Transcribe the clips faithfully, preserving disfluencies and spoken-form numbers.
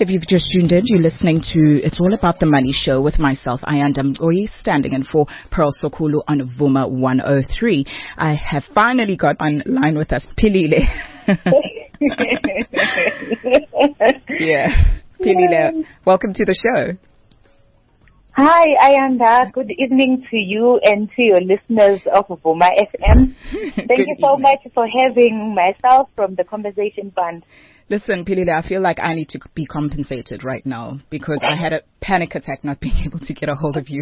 If you've just tuned in, you're listening to It's All About the Money Show with myself, Ayanda Mgoyi, standing in for Pearl Sokulu on Vuma one oh three. I have finally got on line with us, Philile. Yeah, Philile, welcome to the show. Hi, Ayanda. Good evening to you and to your listeners of Vuma F M. Thank Good you so evening. much for having myself from the Compensation Fund. Listen, Philile, I feel like I need to be compensated right now because I had a panic attack not being able to get a hold of you.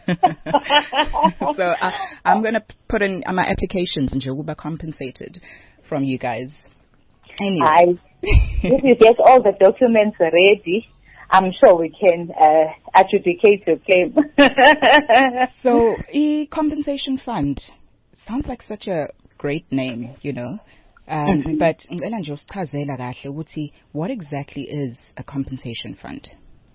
So I, I'm going to put in my applications and you'll be compensated from you guys. Anyway. Hi. If you get all the documents ready, I'm sure we can uh, adjudicate your claim. So, e compensation fund sounds like such a great name, you know. Um, mm-hmm. But what exactly is a compensation fund?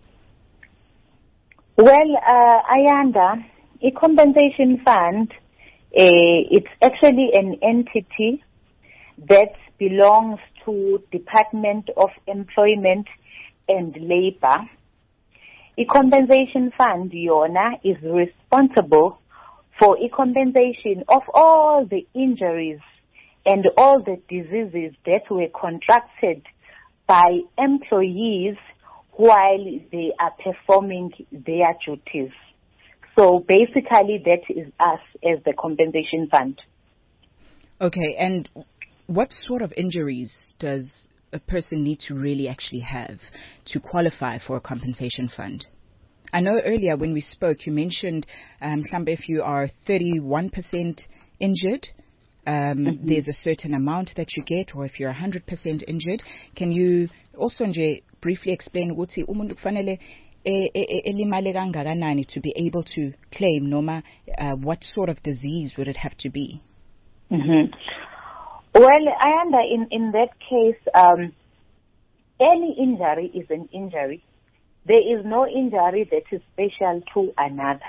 Well, uh, Ayanda, a compensation fund, uh, it's actually an entity that belongs to Department of Employment and Labor. A compensation fund, Yona, is responsible for a compensation of all the injuries and all the diseases that were contracted by employees while they are performing their duties. So basically that is us as the compensation fund. Okay, and what sort of injuries does a person need to really actually have to qualify for a compensation fund? I know earlier when we spoke, you mentioned um, if you are thirty-one percent injured, um, mm-hmm. there's a certain amount that you get, or if you're one hundred percent injured. Can you also Nje, briefly explain what umuntu kufanele elimale kangakanani to be able to claim, noma uh, what sort of disease would it have to be? Mm-hmm. Well, I under in, in that case, um, any injury is an injury. There is no injury that is special to another.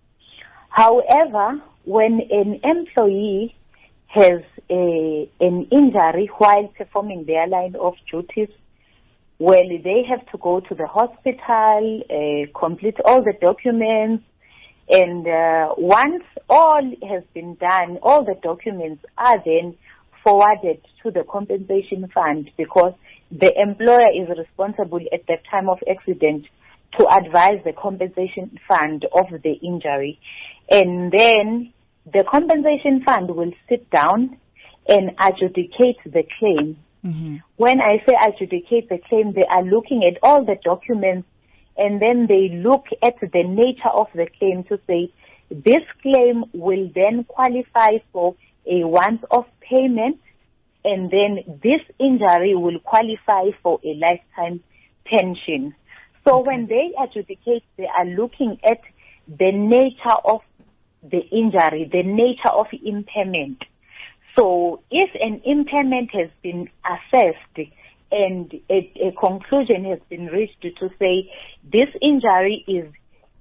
However, when an employee has a, an injury while performing their line of duties, well, they have to go to the hospital, uh, complete all the documents, and uh, once all has been done, all the documents are then forwarded to the compensation fund, because the employer is responsible at the time of accident to advise the compensation fund of the injury. And then the compensation fund will sit down and adjudicate the claim. Mm-hmm. When I say adjudicate the claim, they are looking at all the documents, and then they look at the nature of the claim to say, this claim will then qualify for a once-off payment, and then this injury will qualify for a lifetime pension. So okay. When they adjudicate, they are looking at the nature of the injury, the nature of impairment. So if an impairment has been assessed and a, a conclusion has been reached to say this injury is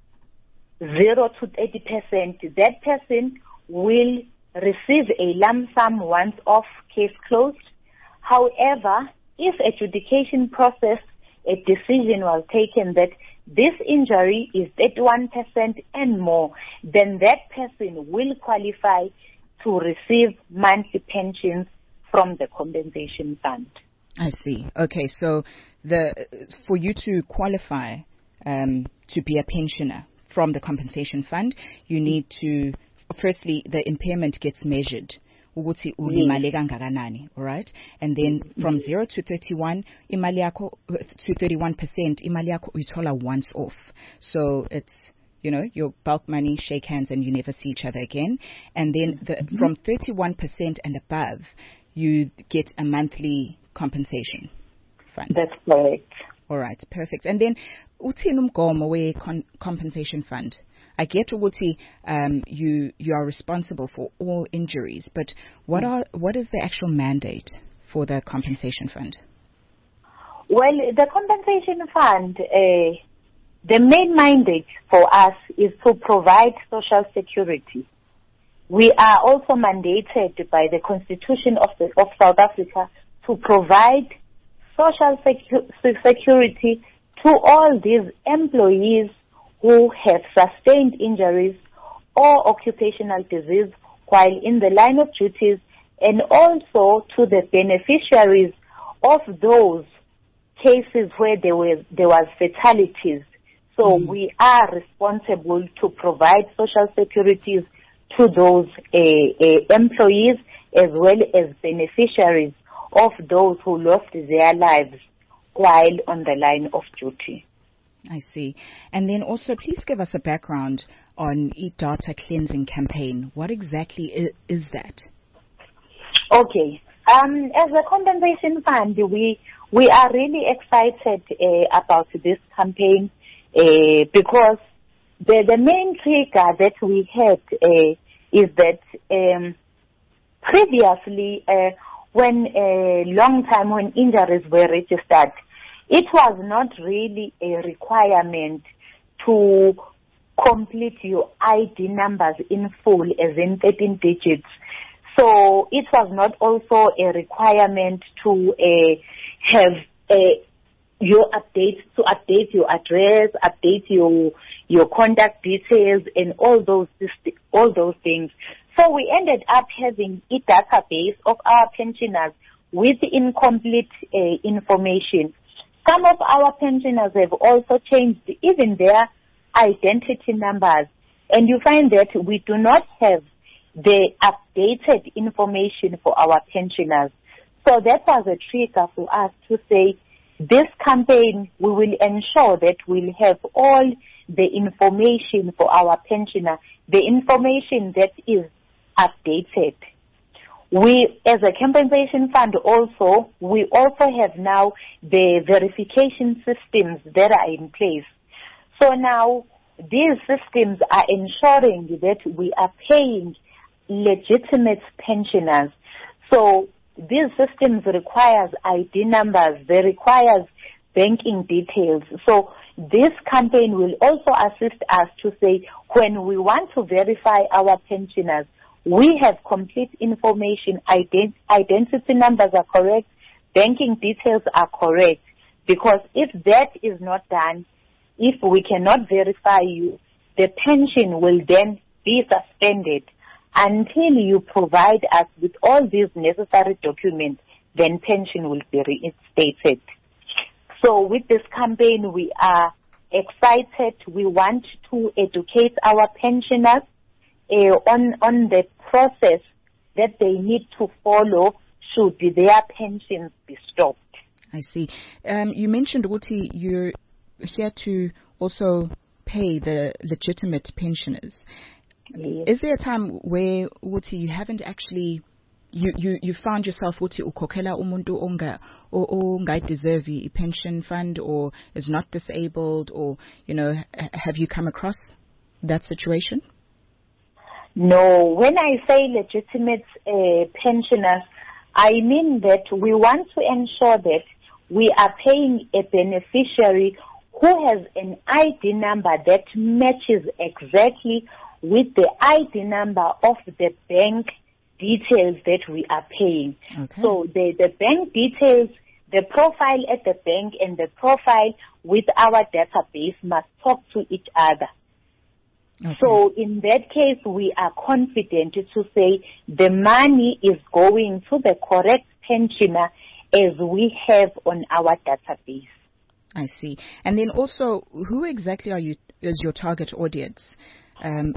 zero to eighty percent, that person will receive a lump sum once off, case closed. However, if adjudication process, a decision was taken that this injury is thirty-one percent and more, then that person will qualify to receive monthly pensions from the compensation fund. I see. Okay, so the for you to qualify um, to be a pensioner from the compensation fund, you need to, firstly, the impairment gets measured. Ukuthi ulimale kangakanani, all right? And then from zero to thirty-one, imali yakho to thirty-one percent, imali yakho uyithola once off. So it's, you know, your bulk money, shake hands, and you never see each other again. And then the, mm-hmm. from thirty-one percent and above, you get a monthly compensation fund. That's correct. All right, perfect. And then uthini umgomo we compensation fund? I get ukuthi um, you you are responsible for all injuries, but what are what is the actual mandate for the compensation fund? Well, the compensation fund, uh, the main mandate for us is to provide social security. We are also mandated by the Constitution of the, of South Africa to provide social secu- security to all these employees who have sustained injuries or occupational disease while in the line of duties, and also to the beneficiaries of those cases where there were there was fatalities. So mm. we are responsible to provide social securities to those uh, uh, employees as well as beneficiaries of those who lost their lives while on the line of duty. I see. And then also, please give us a background on e-data cleansing campaign. What exactly is, is that? Okay. Um, as a compensation fund, we we are really excited uh, about this campaign uh, because the the main trigger that we had uh, is that um, previously, uh, when a uh, long time when injuries were registered, it was not really a requirement to complete your I D numbers in full, as in thirteen digits. So it was not also a requirement to uh, have uh, your update, to update your address, update your your contact details, and all those all those things. So we ended up having a database of our pensioners with incomplete uh, information. Some of our pensioners have also changed even their identity numbers, and you find that we do not have the updated information for our pensioners. So that was a trigger for us to say, this campaign, we will ensure that we'll have all the information for our pensioner, the information that is updated. We, as a compensation fund also, we also have now the verification systems that are in place. So now these systems are ensuring that we are paying legitimate pensioners. So these systems requires I D numbers, they requires banking details. So this campaign will also assist us to say, when we want to verify our pensioners, we have complete information, ident- identity numbers are correct, banking details are correct. Because if that is not done, if we cannot verify you, the pension will then be suspended until you provide us with all these necessary documents, then pension will be reinstated. So with this campaign, we are excited. We want to educate our pensioners uh, on, on the process that they need to follow should their pensions be stopped. I see. Um, you mentioned, Uti, you're here to also pay the legitimate pensioners. Yes. Is there a time where, Uti, you haven't actually, you, you, you found yourself, Uti, ukokela umuntu onga, or onga deserve a pension fund, or is not disabled, or, you know, have you come across that situation? No. When I say legitimate uh, pensioners, I mean that we want to ensure that we are paying a beneficiary who has an I D number that matches exactly with the I D number of the bank details that we are paying. Okay. So the, the bank details, the profile at the bank and the profile with our database must talk to each other. Okay. So in that case, we are confident to say the money is going to the correct pensioner as we have on our database. I see. And then also, who exactly are you, is your target audience? Um,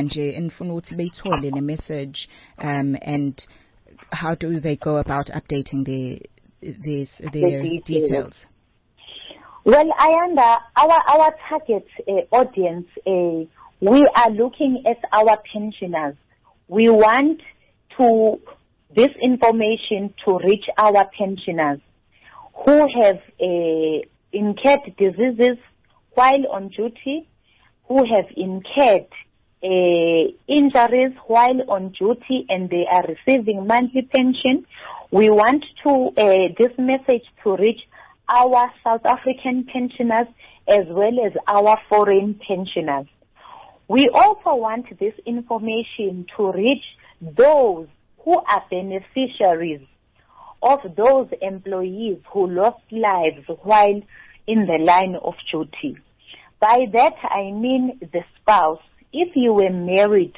the message, um, and how do they go about updating their, their, their the details. details? Well, I under our, our target uh, audience, uh, we are looking at our pensioners. We want to this information to reach our pensioners who have uh, incurred diseases while on duty, who have incurred uh, injuries while on duty, and they are receiving monthly pension. We want to uh, this message to reach our South African pensioners as well as our foreign pensioners. We also want this information to reach those who are beneficiaries of those employees who lost lives while in the line of duty. By that I mean the spouse. If you were married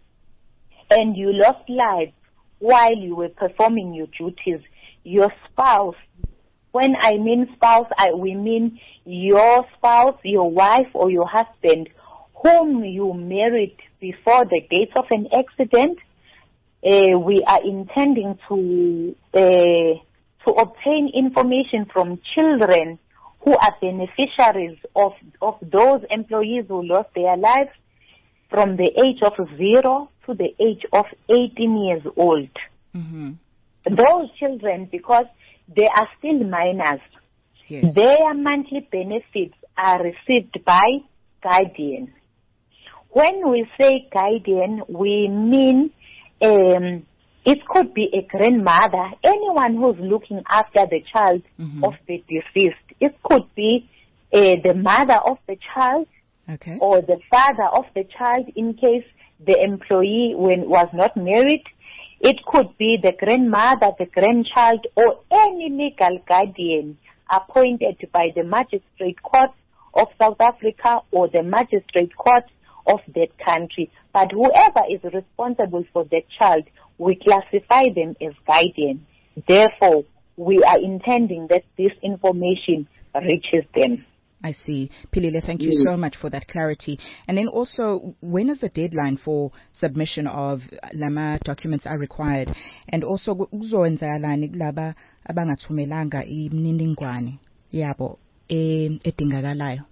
and you lost life while you were performing your duties, your spouse, when I mean spouse, I, we mean your spouse, your wife or your husband, whom you married before the date of an accident, uh, we are intending to uh, to obtain information from children who are beneficiaries of, of those employees who lost their lives from the age of zero to the age of eighteen years old. Mm-hmm. Those children, because they are still minors, yes. their monthly benefits are received by guardian. When we say guardian, we mean um, it could be a grandmother, anyone who's looking after the child mm-hmm. of the deceased. It could be uh, the mother of the child, okay. or the father of the child in case the employee when was not married. It could be the grandmother, the grandchild, or any legal guardian appointed by the Magistrate Court of South Africa or the Magistrate Court of that country. But whoever is responsible for that child, we classify them as guardian. Therefore, we are intending that this information reaches them. I see. Philile, thank you so much for that clarity. And then also, when is the deadline for submission of lama documents are required? And also, kuzowenzakalani kulaba abangathumelanga imininingwane yabo edingakalayo?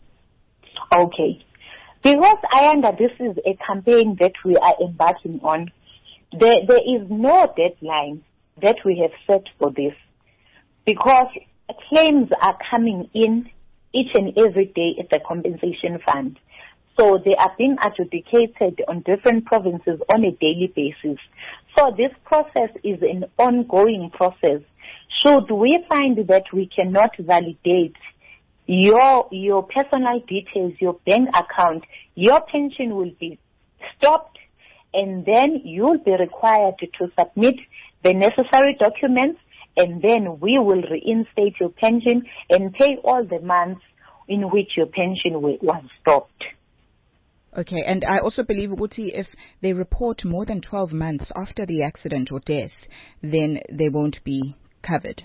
Okay. Because I under this is a campaign that we are embarking on, there, there is no deadline that we have set for this, because claims are coming in each and every day at the compensation fund. So they are being adjudicated on different provinces on a daily basis. So this process is an ongoing process. Should we find that we cannot validate your your personal details, your bank account, your pension will be stopped, and then you'll be required to submit the necessary documents, and then we will reinstate your pension and pay all the months in which your pension was stopped. Okay, and I also believe, Uti, if they report more than twelve months after the accident or death, then they won't be covered.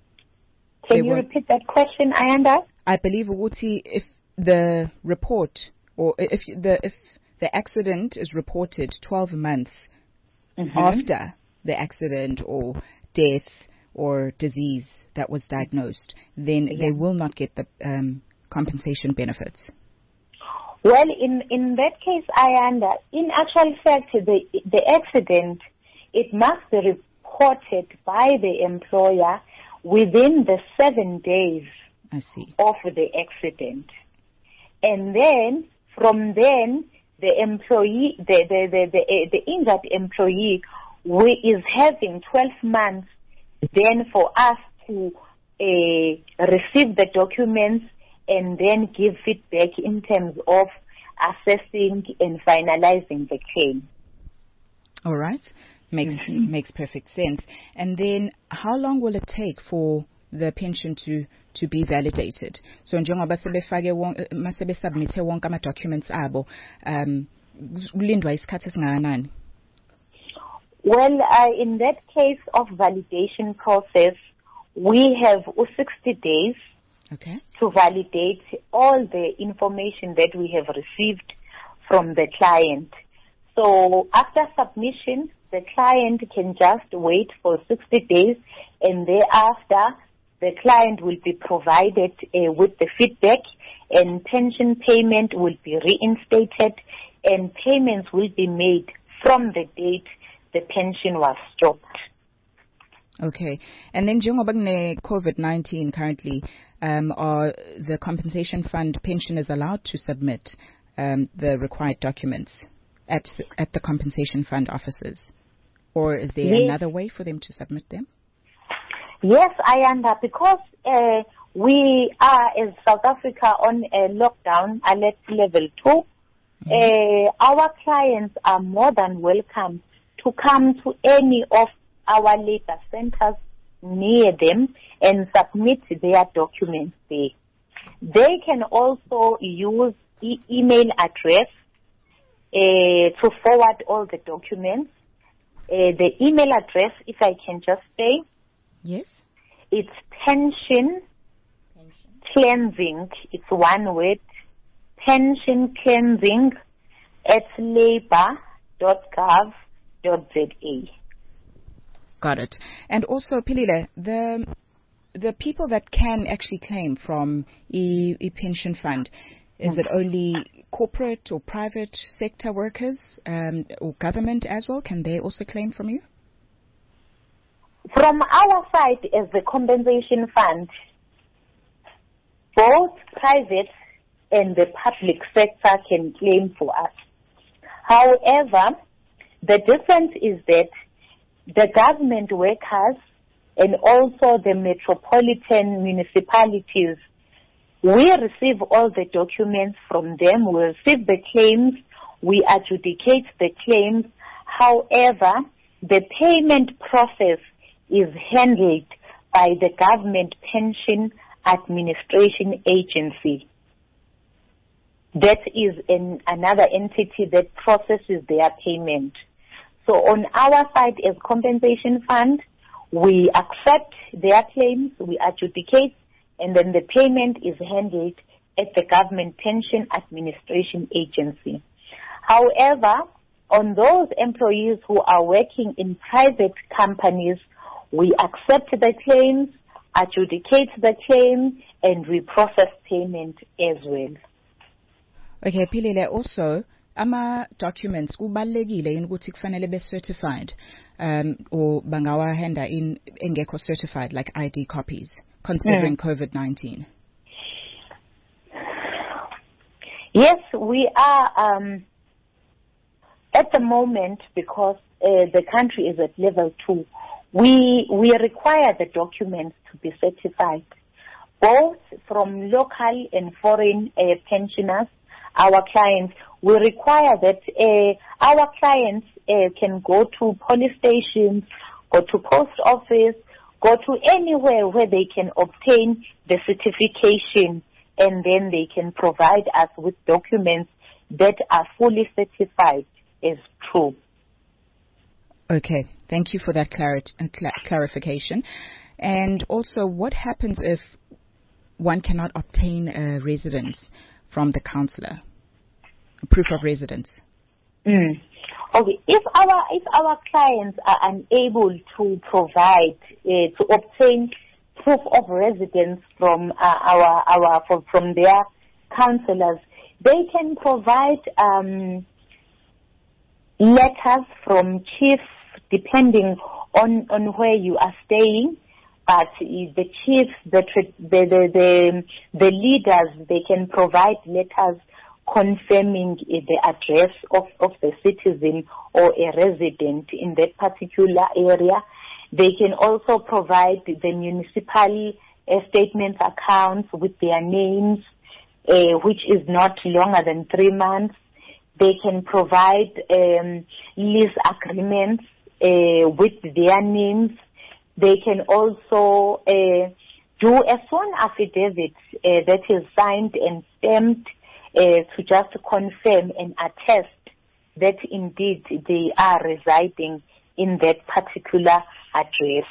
Can they you repeat that question, Ayanda? I believe, Uti, if the report or if the if the accident is reported twelve months mm-hmm. after the accident or death or disease that was diagnosed, then yeah. they will not get the um, compensation benefits. Well, in, in that case, Ayanda, in actual fact, the the accident, it must be reported by the employer within the seven days I see. of the accident. And then, from then, the employee, the, the, the, the, the injured employee we, is having twelve months then for us to uh, receive the documents and then give feedback in terms of assessing and finalizing the claim. All right. Makes mm-hmm. makes perfect sense. And then how long will it take for the pension to to be validated? So njengoba sebefake masebe submit wonke ama documents abo, um kulindwa isikhathi esingakanani? Well, uh, in that case of validation process, we have sixty days okay. to validate all the information that we have received from the client. So after submission, the client can just wait for sixty days, and thereafter the client will be provided uh, with the feedback, and pension payment will be reinstated, and payments will be made from the date the pension was stopped. Okay. And then njengoba kune COVID nineteen currently, um, are the compensation fund pensioners allowed to submit um, the required documents at at the compensation fund offices? Or is there yes. another way for them to submit them? Yes, I understand, because uh, we are, as South Africa, on a lockdown alert level two. Mm-hmm. Uh, our clients are more than welcome to come to any of our labor centers near them and submit their documents there. They can also use e- email address uh, to forward all the documents. Uh, the email address, if I can just say, yes, it's pension, pension cleansing. It's one word. Pension cleansing at labour dot gov dot za. Got it. And also, Pilile, the the people that can actually claim from e, e pension fund, is it only corporate or private sector workers um, or government as well? Can they also claim from you? From our side as the compensation fund, both private and the public sector can claim for us. However, the difference is that the government workers and also the metropolitan municipalities, we receive all the documents from them, we receive the claims, we adjudicate the claims. However, the payment process is handled by the Government Pension Administration Agency. That is an, another entity that processes their payment. So on our side as compensation fund, we accept their claims, we adjudicate, and then the payment is handled at the Government Pension Administration Agency. However, on those employees who are working in private companies, we accept the claims, adjudicate the claim, and we process payment as well. Okay, Pilile, also, ama documents kubalekile in ukuthi kufanele be certified um or bangawahenda in engekho certified, like I D copies, considering mm. COVID nineteen? Yes, we are um at the moment, because uh, the country is at level two, we we require the documents to be certified, both from local and foreign uh, pensioners, our clients. We require that uh, our clients uh, can go to police stations, go to post office, go to anywhere where they can obtain the certification, and then they can provide us with documents that are fully certified as true. Okay, thank you for that clarit- uh, cl- clarification. And also, what happens if one cannot obtain a residence from the councillor? Proof of residence. Mm. Okay. If our if our clients are unable to provide uh, to obtain proof of residence from uh, our our from, from their councillors, they can provide um, letters from chiefs, depending on, on where you are staying. But the chiefs, the the the the, the leaders, they can provide letters confirming the address of, of the citizen or a resident in that particular area. They can also provide the municipal uh, statements accounts with their names, uh, which is not longer than three months. They can provide um, lease agreements uh, with their names. They can also uh, do a sworn affidavit uh, that is signed and stamped Uh, to just confirm and attest that indeed they are residing in that particular address.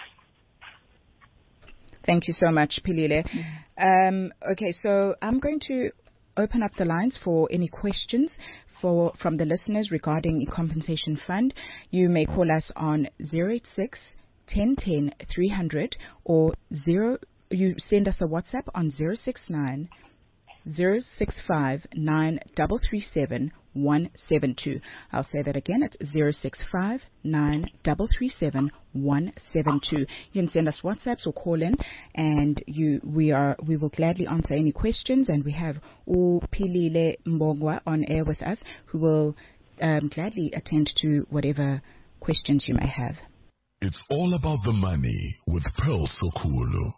Thank you so much, Pilile. Mm-hmm. Um, okay, so I'm going to open up the lines for any questions for from the listeners regarding the compensation fund. You may call us on zero eight six, one zero one zero, three hundred or zero. You send us a WhatsApp on zero six nine, zero six five nine three three seven one seven two. I'll say that again. It's zero six five nine three three seven one seven two. You can send us WhatsApps or call in, and you we are we will gladly answer any questions. And we have Upilile Mbongwa on air with us, who will um, gladly attend to whatever questions you may have. It's all about the money with Pearl Sokulu.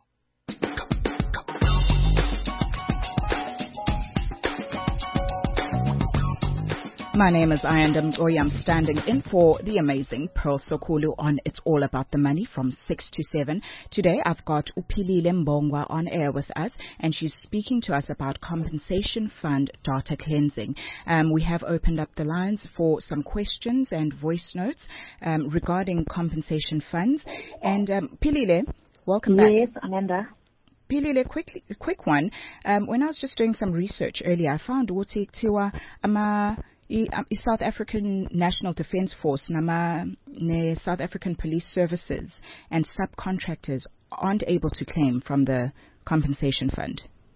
My name is Ayanda Mzoya. I'm standing in for the amazing Pearl Sokulu on It's All About the Money from six to seven. Today I've got uPhilile Mbongwa on air with us, and she's speaking to us about compensation fund data cleansing. Um, we have opened up the lines for some questions and voice notes um, regarding compensation funds. And um, Philile, welcome back. Yes, Amanda. Philile, quick, quick one. Um, when I was just doing some research earlier, I found ukuthi kuthiwa ama i South African National Defence Force nama ne South African Police Services and subcontractors aren't able to claim from the compensation fund.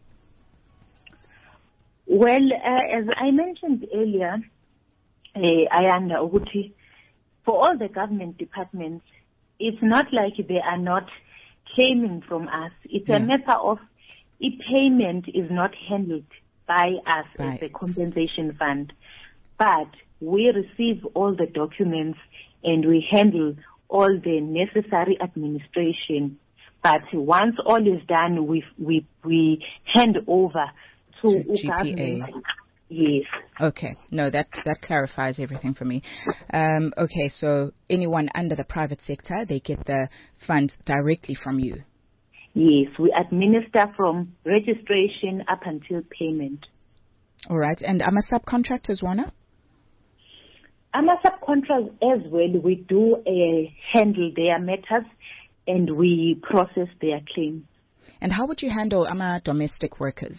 Well, uh, as I mentioned earlier, uh, Ayanda Uguti, for all the government departments, it's not like they are not claiming from us. It's yeah. a matter of if payment is not handled by us right. as the compensation fund. But we receive all the documents and we handle all the necessary administration. But once all is done, we we we hand over to, to G P A. Government. Yes. Okay. No, that that clarifies everything for me. Um, okay, so anyone under the private sector, they get the funds directly from you. Yes, we administer from registration up until payment. All right. And am a subcontractors, Wana? I'm a subcontractor as well. We do uh, handle their matters and we process their claims. And how would you handle ama domestic workers?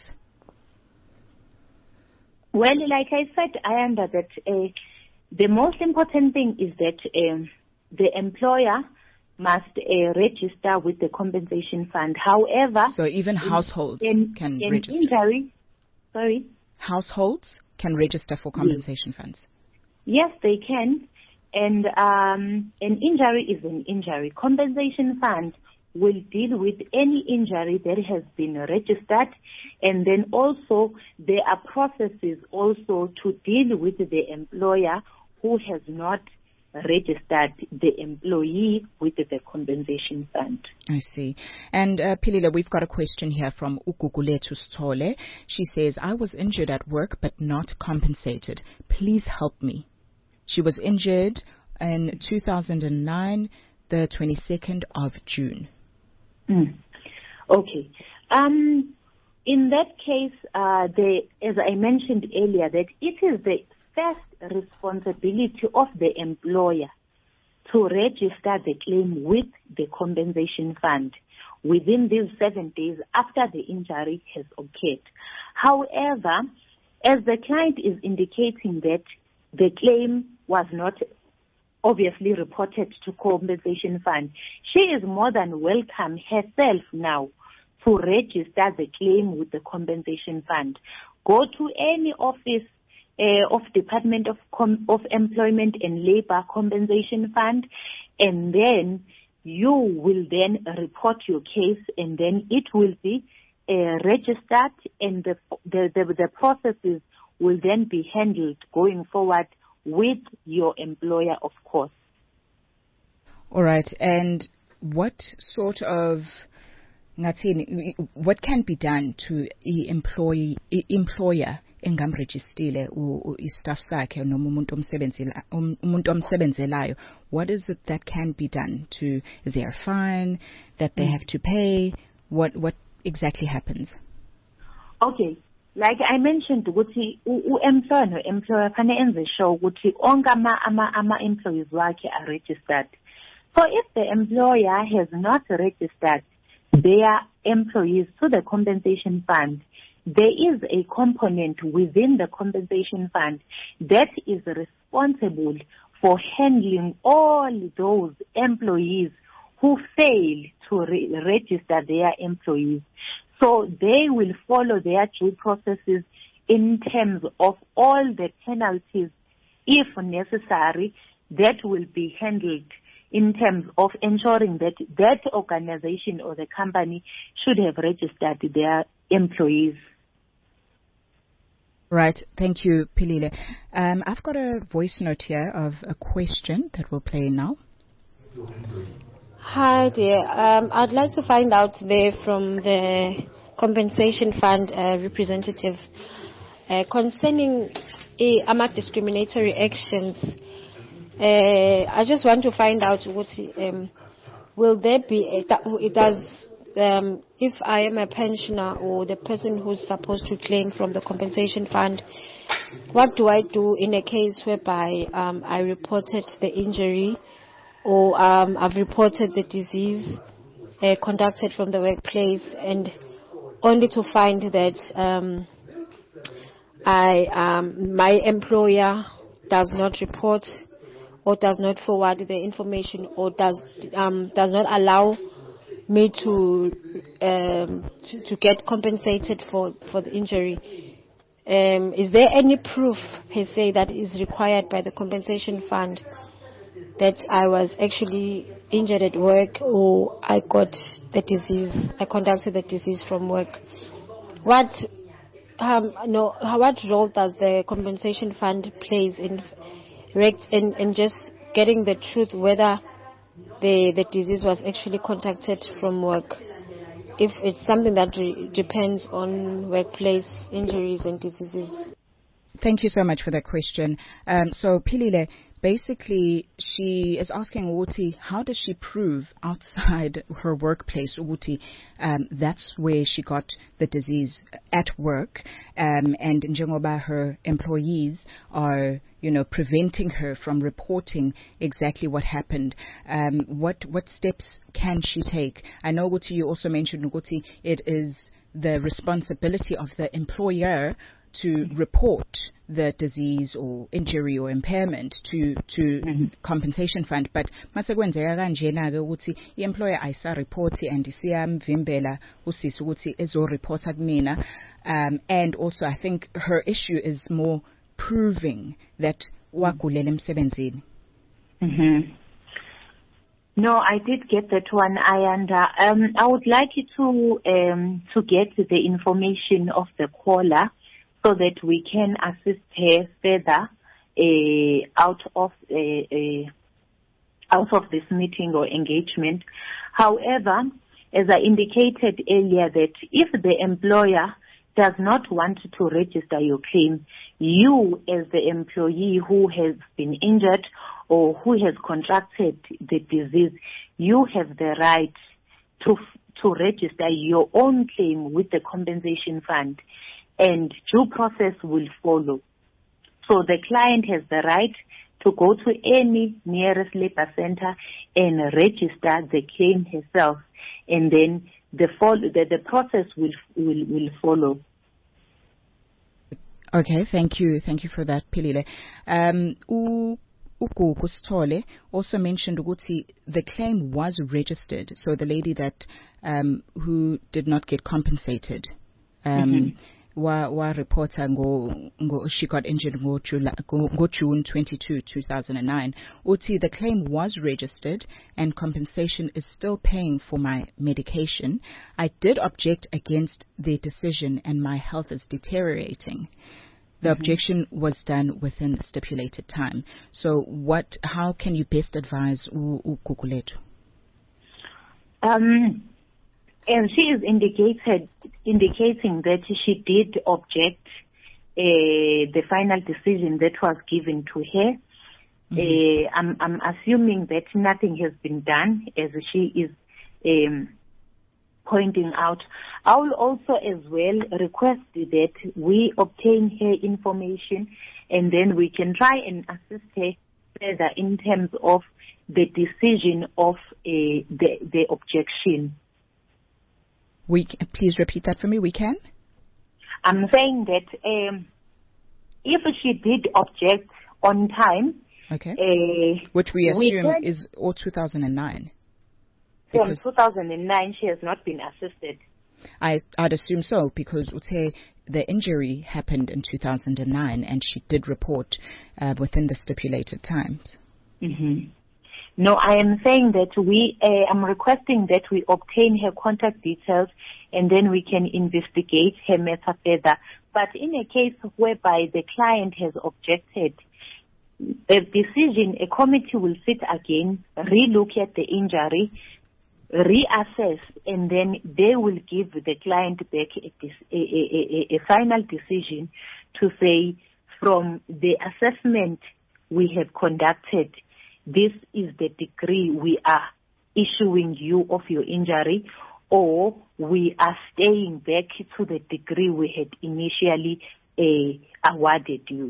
Well, like I said, I understand that uh, the most important thing is that um, the employer must uh, register with the compensation fund. However, so even households in, can in register. Injury, sorry. Households can register for compensation yes. funds. Yes, they can. And um, an injury is an injury. Compensation fund will deal with any injury that has been registered. And then also there are processes also to deal with the employer who has not registered the employee with the compensation fund. I see. And uh, Philile, we've got a question here from Ukuguletu Stole. She says, I was injured at work but not compensated. Please help me. She was injured in two thousand nine, the twenty-second of June. Mm. Okay. Um, in that case, uh, the, as I mentioned earlier, that it is the first responsibility of the employer to register the claim with the compensation fund within these seven days after the injury has occurred. However, as the client is indicating that the claim was not obviously reported to compensation fund, she is more than welcome herself now to register the claim with the compensation fund. Go to any office uh, of Department of Com- of Employment and Labor Compensation Fund, and then you will then report your case, and then it will be uh, registered, and the, the the the processes will then be handled going forward with your employer, of course. All right. And what sort of, what can be done to employee employer engamregistile i-staff sakhe noma umuntu omsebenzela umuntu omsebenzelayo? What is it that can be done to? Is there a fine that they have to pay? What what exactly happens? Okay. Like I mentioned, ukuthi u-employer no-employer fanele enze sure ukuthi onke ama-employees wakhe are registered. So if the employer has not registered their employees to the compensation fund, there is a component within the compensation fund that is responsible for handling all those employees who fail to re- register their employees. So they will follow their due processes in terms of all the penalties, if necessary, that will be handled in terms of ensuring that that organization or the company should have registered their employees. Right. Thank you, Philile. Um, I've got a voice note here of a question that we'll play now. Hi, dear. Um, I'd like to find out there from the compensation fund uh, representative uh, concerning eh, ama discriminatory actions. Uh, I just want to find out what um, will there be? It does um, if I am a pensioner or the person who's supposed to claim from the compensation fund. What do I do in a case whereby um, I reported the injury or um, I've reported the disease uh, conducted from the workplace, and only to find that um, I um, my employer does not report or does not forward the information or does um, does not allow me to, um, to to get compensated for, for the injury? Um, is there any proof per se that is required by the compensation fund that I was actually injured at work or I got the disease, I conducted the disease from work? What um, no, what role does the compensation fund plays in in, in just getting the truth whether the the disease was actually contacted from work, if it's something that re- depends on workplace injuries and diseases? Thank you so much for that question. Um, so, Pilile, basically, she is asking Uti, how does she prove outside her workplace, Uti, um, that's where she got the disease at work, um, and njengoba her employees are, you know, preventing her from reporting exactly what happened. Um, what what steps can she take? I know, Uti, you also mentioned, Uti, it is the responsibility of the employer to report the disease or injury or impairment to to mm-hmm. compensation fund, but masekwenzeka kanjena ke ukuthi i-employer ayisa report and isiyamvimbela usisi ukuthi ezoreporta kumina, um and also I think her issue is more proving that wagulela emsebenzini. Mhm. No, I did get that one, Ayanda. Um, I would like you to um, to get the information of the caller so that we can assist her further uh, out of uh, uh, out of this meeting or engagement. However, as I indicated earlier, that if the employer does not want to register your claim, you as the employee who has been injured or who has contracted the disease, you have the right to to register your own claim with the compensation fund, and due process will follow. So the client has the right to go to any nearest labor center and register the claim herself, and then the follow, the, the process will will will follow. Okay, thank you, thank you for that, Pilile. Um, u Ugugu Sithole also mentioned ukuthi the claim was registered, so the lady that um, who did not get compensated. Um, mm-hmm. Wa wa reporter go go she got injured go June twenty-second, two thousand nine. Uti, the claim was registered and compensation is still paying for my medication. I did object against the decision and my health is deteriorating. The mm-hmm. objection was done within the stipulated time. So what how can you best advise Uguguletu? Um And she is indicated, indicating that she did object uh, the final decision that was given to her. Mm-hmm. Uh, I'm, I'm assuming that nothing has been done, as she is um, pointing out. I will also as well request that we obtain her information and then we can try and assist her further in terms of the decision of uh, the, the objection. We can, please repeat that for me. We can? I'm saying that um, if she did object on time, okay, uh, which we assume we can, is all two thousand nine. From two thousand nine, she has not been assisted. I, I'd assume so, because Ute, the injury happened in two thousand nine, and she did report uh, within the stipulated times. Mm-hmm. No, I am saying that we, uh, I'm requesting that we obtain her contact details and then we can investigate her matter further. But in a case whereby the client has objected, the decision, a committee will sit again, re-look at the injury, reassess, and then they will give the client back a, a, a, a final decision to say, from the assessment we have conducted, this is the degree we are issuing you of your injury, or we are staying back to the degree we had initially uh, awarded you.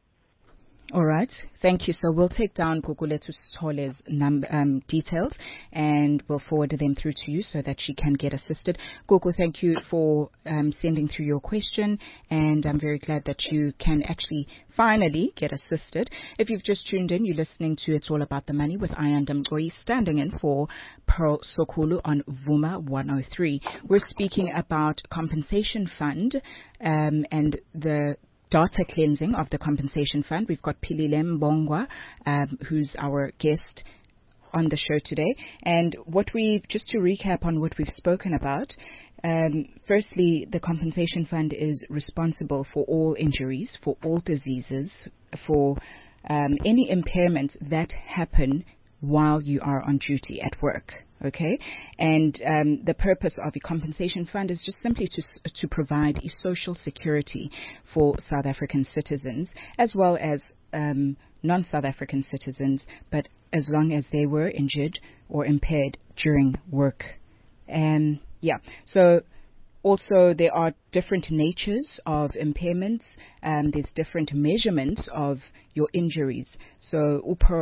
All right. Thank you. So we'll take down Gugulethu Sithole's num- um, details and we'll forward them through to you so that she can get assisted. Gugu, thank you for um, sending through your question, and I'm very glad that you can actually finally get assisted. If you've just tuned in, you're listening to It's All About the Money with Ayanda Mgoi, standing in for Pearl Sokulu on Vuma one oh three. We're speaking about compensation fund um, and the data cleansing of the compensation fund. We've got Philile Mbongwa, um, who's our guest on the show today. And what we've, just to recap on what we've spoken about, um, firstly, the compensation fund is responsible for all injuries, for all diseases, for um, any impairments that happen while you are on duty at work. Okay, and um, the purpose of a compensation fund is just simply to to provide a social security for South African citizens, as well as um, non-South African citizens, but as long as they were injured or impaired during work. And yeah, so also there are different natures of impairments. Um, there's different measurements of your injuries. So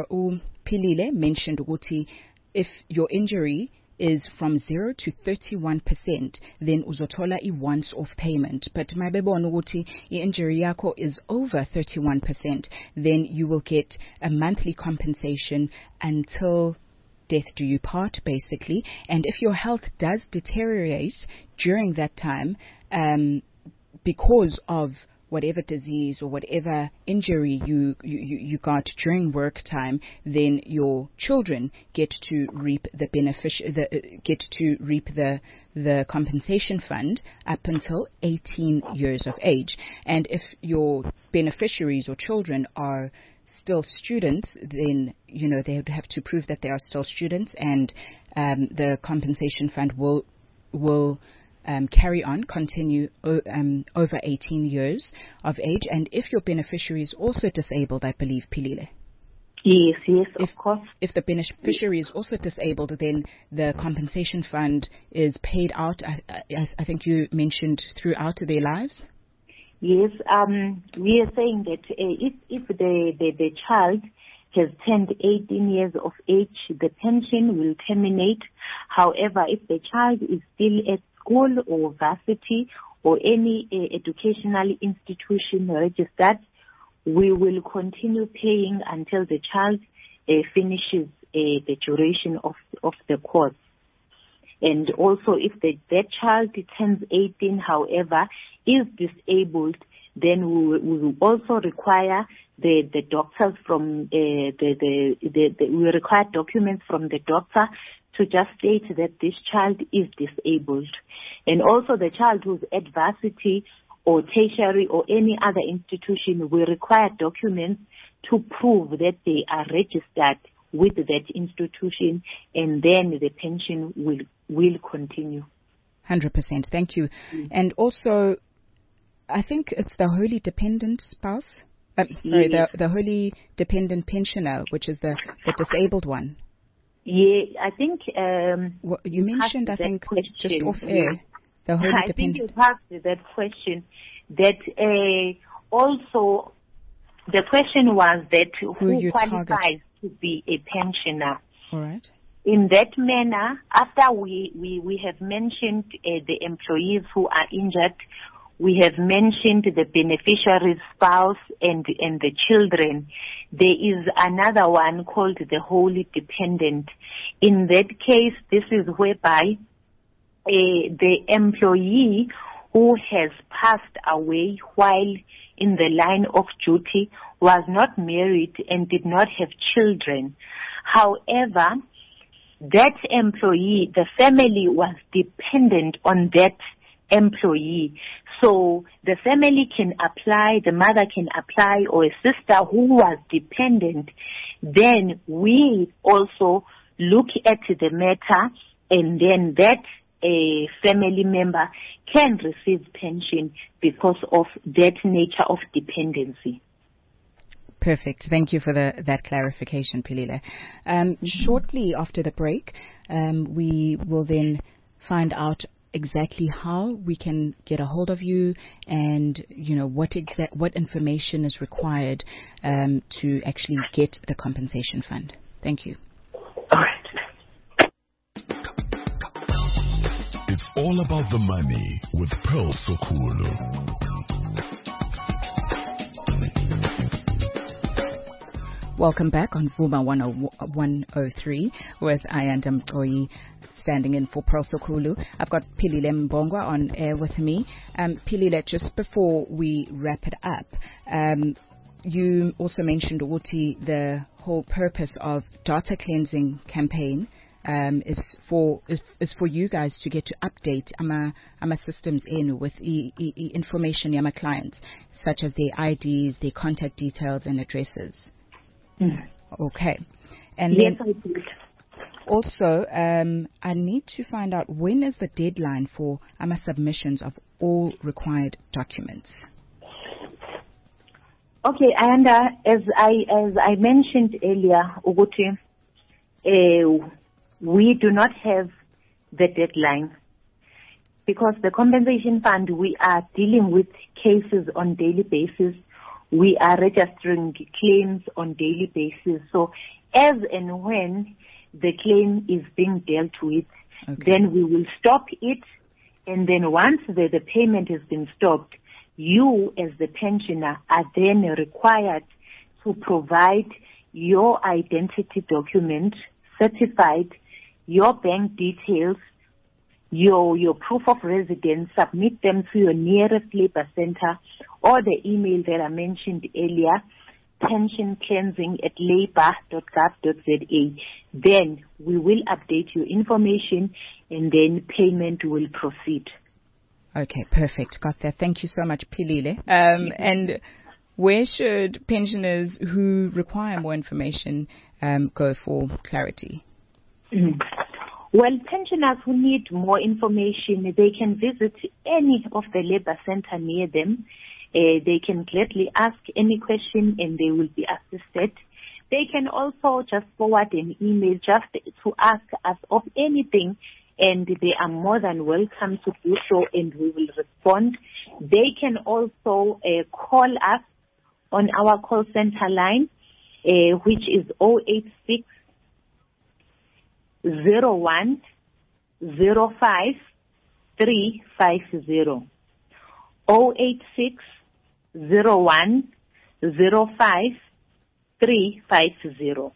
Philile mentioned ukuthi, if your injury is from zero to thirty-one percent, then uzotola a once-off payment. But mabebona ukuthi injury yako is over thirty-one percent, then you will get a monthly compensation until death do you part, basically. And if your health does deteriorate during that time, um, because of whatever disease or whatever injury you, you, you got during work time, then your children get to reap the benefic- the, uh, get to reap the the compensation fund up until eighteen years of age. And if your beneficiaries or children are still students, then you know they would have to prove that they are still students, and um, the compensation fund will will Um, carry on, continue o- um, over eighteen years of age. And if your beneficiary is also disabled, I believe, Philile. Yes, yes, if, of course. If the beneficiary is also disabled, then the compensation fund is paid out, I, I, I think you mentioned, throughout their lives? Yes, um, we are saying that uh, if, if the, the, the child has turned eighteen years of age, the pension will terminate. However, if the child is still at school or varsity or any uh, educational institution registered, we will continue paying until the child uh, finishes uh, the duration of, of the course. And also, if the, that child turns eighteen, however, is disabled, then we will, we will also require the, the doctors from uh, the, the, the, the, we require documents from the doctor to just state that this child is disabled. And also the child who's at varsity or tertiary or any other institution will require documents to prove that they are registered with that institution, and then the pension will will continue. one hundred percent. Thank you. Mm. And also, I think it's the wholly dependent spouse. Uh, sorry, yes. the the wholly dependent pensioner, which is the, the disabled one. Yeah, I think um, well, you mentioned, I think, question. just off air, yeah. the wholly I dependent. I think you asked that question. That uh, also, the question was that who, who qualifies target? to be a pensioner. All right. In that manner, after we, we, we have mentioned uh, the employees who are injured, we have mentioned the beneficiary's spouse and, and the children. There is another one called the wholly dependent. In that case, this is whereby uh, the employee who has passed away while in the line of duty was not married and did not have children. However, that employee, the family was dependent on that employee. So the family can apply, the mother can apply, or a sister who was dependent. Then we also look at the matter, and then that a family member can receive pension because of that nature of dependency. Perfect. Thank you for the, that clarification, Pilile. Um, shortly after the break, um, we will then find out exactly how we can get a hold of you and, you know, what exa- what information is required um, to actually get the compensation fund. Thank you. All right. It's all about the money with Pearl Sokulu. Welcome back on Vuma one oh three with Ayanda Mtoyi standing in for Pearl Sokulu. I've got Pilile Mbongwa on air with me. Um, Pilile, just before we wrap it up, um, you also mentioned, Uti, the whole purpose of data cleansing campaign um, is for is, is for you guys to get to update ama ama systems in with e, e, e information yama clients, such as their I Ds, their contact details, and addresses. Mm. Okay. And yes, then I did. Also, um, I need to find out when is the deadline for AMA submissions of all required documents. Okay, and uh, as I as I mentioned earlier, Uguti, uh, we do not have the deadline because the compensation fund, we are dealing with cases on daily basis. We are registering claims on daily basis. So as and when the claim is being dealt with, okay, then we will stop it. And then once the, the payment has been stopped, you as the pensioner are then required to provide your identity document, certified, your bank details, your your proof of residence, submit them to your nearest labor center or the email that I mentioned earlier, pension cleansing at labour dot gov dot za. Then we will update your information and then payment will proceed. Okay, perfect. Got that. Thank you so much, Pilile. Um, and where should pensioners who require more information um, go for clarity? Mm. Well, pensioners who need more information, they can visit any of the labor center near them. Uh, they can gladly ask any question and they will be assisted. They can also just forward an email just to ask us of anything, and they are more than welcome to do so, and we will respond. They can also uh, call us on our call center line, uh, which is zero eight six zero one zero five three five zero. zero eight six zero one zero five three five zero.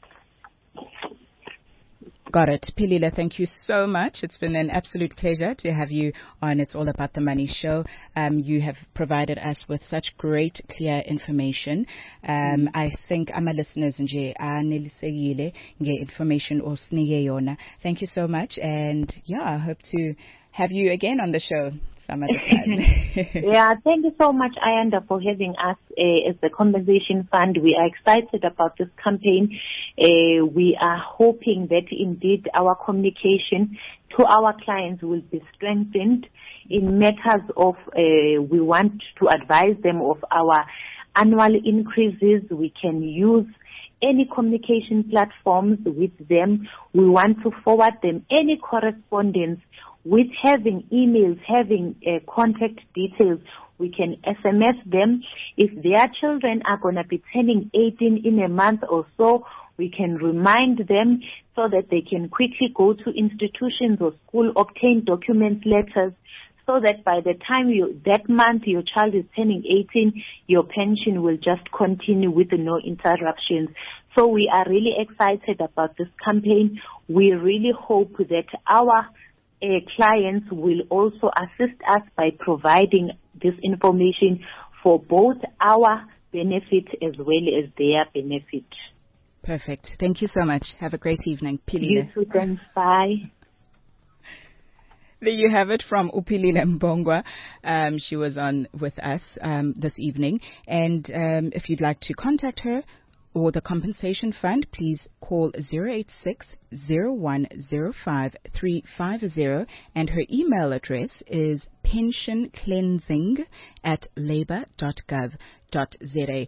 Got it. Pilile, thank you so much. It's been an absolute pleasure to have you on It's All About the Money show. Um, you have provided us with such great, clear information. Um, I think our listeners nje anelisekile nge information osinike yona. Thank you so much, and yeah, I hope to have you again on the show some other time. Yeah, thank you so much, Ayanda, for having us uh, as the Compensation Fund. We are excited about this campaign. Uh, we are hoping that indeed our communication to our clients will be strengthened in matters of, uh, we want to advise them of our annual increases. We can use any communication platforms with them. We want to forward them any correspondence with having emails, having uh, contact details. We can S M S them. If their children are going to be turning eighteen in a month or so, we can remind them so that they can quickly go to institutions or school, obtain document letters, so that by the time you, that month your child is turning eighteen, your pension will just continue with no interruptions. So we are really excited about this campaign. We really hope that our Uh, clients will also assist us by providing this information for both our benefit as well as their benefit. Perfect. Thank you so much. Have a great evening. Pilile. You too, thanks. Bye. There you have it from Upilile Mbongwa. Um, she was on with us um, this evening. And um, if you'd like to contact her or the Compensation Fund, please call zero eight six zero one zero five three five zero, and her email address is pension cleansing at labour dot gov dot za.